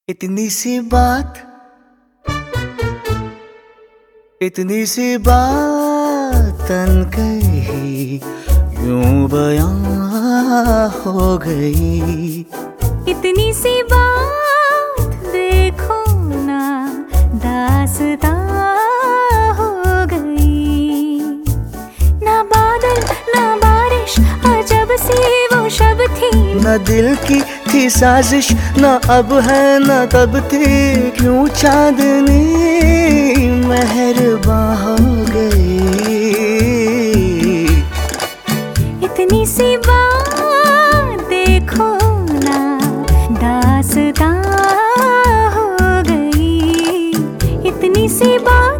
इतनी सी बात, इतनी सी बात तन कही यूं बयां हो गई। इतनी सी बात देखो ना दास्तां हो गई। ना बादल ना बारिश अजब सी वो शब थी। न दिल की थी साजिश, न अब है न तब थी। क्यों चांदनी मेहरबां हो गई। इतनी सी बात देखो ना दास्तां हो गई। इतनी सी बात।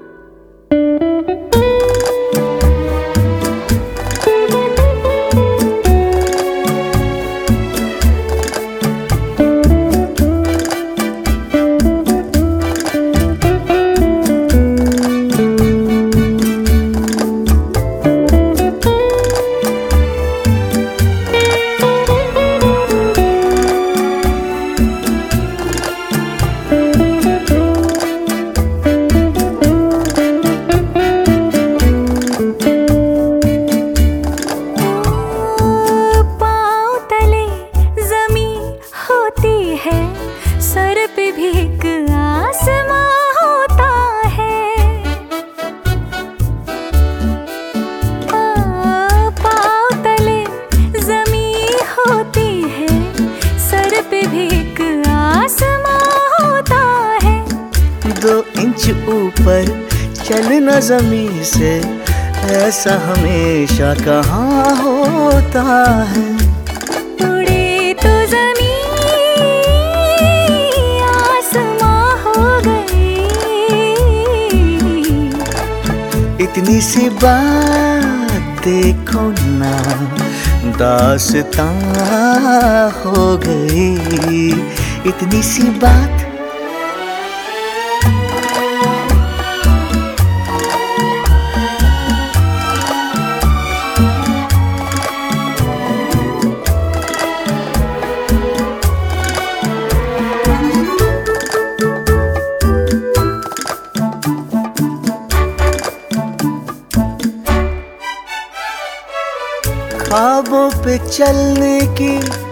सर पे भी एक आसमां होता है। पाँव तले ज़मीं होती है, सर पे भी एक आसमां होता है। 2 इंच ऊपर चलना ज़मीं से, ऐसा हमेशा कहाँ होता है। इतनी सी बात देखो ना दास्तां हो गई। इतनी सी बात। ख्वाबों पे चलने की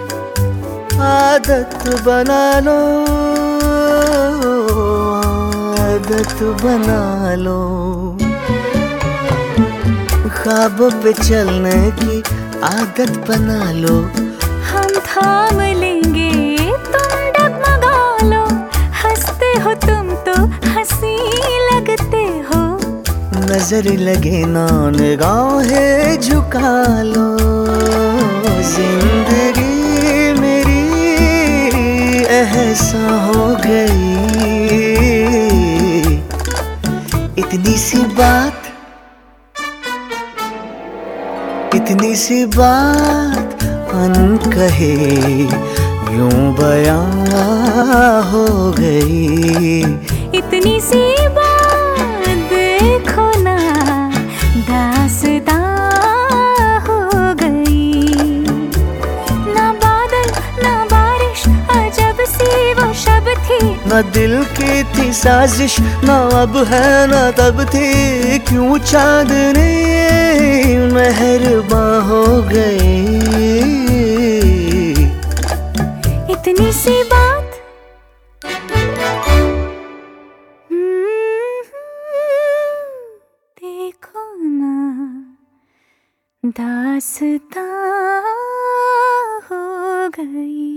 आदत बना लो, आदत बना लो। ख्वाबों पे चलने की आदत बना लो। हम थाम लेंगे तुम डगमगा लो। हंसते हो तुम तो हंसी लगते हो। नजर लगे ना निगाहें झुका लो। जिंदगी मेरी ऐसा हो गई। इतनी सी बात, इतनी सी बात अनकहे यूं बयां हो गई। इतनी सी बात देखो ना दास्तां हो गई। ना बादल ना बारिश अजब सी वो शब थी। न दिल की थी साजिश, न अब है न तब थी। क्यों चांदनी मेहरबां हो गई। इतनी सी बात। देखो ना दास्तां हो गई।